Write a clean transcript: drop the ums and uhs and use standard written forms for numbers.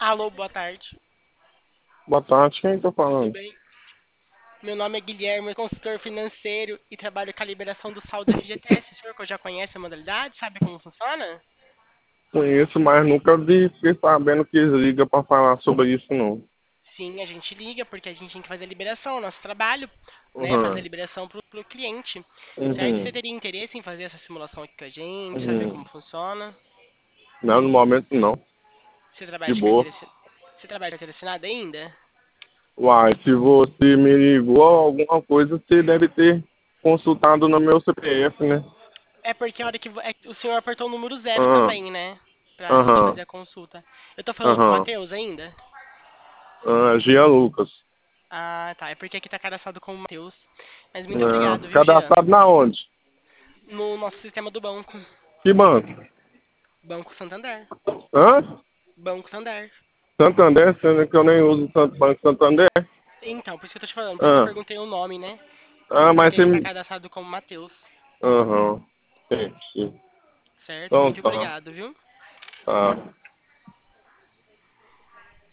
Alô, boa tarde. Boa tarde, quem tá Tudo falando? bem? Meu nome é Guilherme, consultor financeiro e trabalho com a liberação do saldo do FGTS. O senhor que já conhece a modalidade, sabe como funciona? Conheço, mas nunca vi fiquei sabendo que liga pra falar sobre isso, não. Sim, a gente liga porque a gente tem que fazer a liberação, nosso trabalho, né? Fazer a Uhum, liberação pro cliente. Certo? Você uhum, teria interesse em fazer essa simulação aqui com a gente, saber uhum. como funciona? Não, no momento não. Você trabalha De de boa. carteira, você trabalha de carteira assinada ainda? Uai, se você me ligou alguma coisa, você deve ter consultado no meu CPF, né? É porque a hora que o senhor apertou o número zero Aham, também, né? Pra gente fazer aham, a consulta. Eu tô falando com o aham. Matheus ainda? Jean Lucas. Ah, tá. É porque aqui tá cadastrado como Matheus. Mas muito Ah, obrigado, viu, Jean? cadastrado na onde? No nosso sistema do banco. Que banco? Banco Santander. Hã? Banco Santander. Santander, sendo que eu nem uso tanto Banco Santander. Então, por isso que eu tô te falando. Por isso que eu Ah, perguntei o nome, né? mas Porque você aqui tá me... cadastrado como Matheus. Aham, entendi. Certo? Então Muito tá. obrigado, viu? Tá.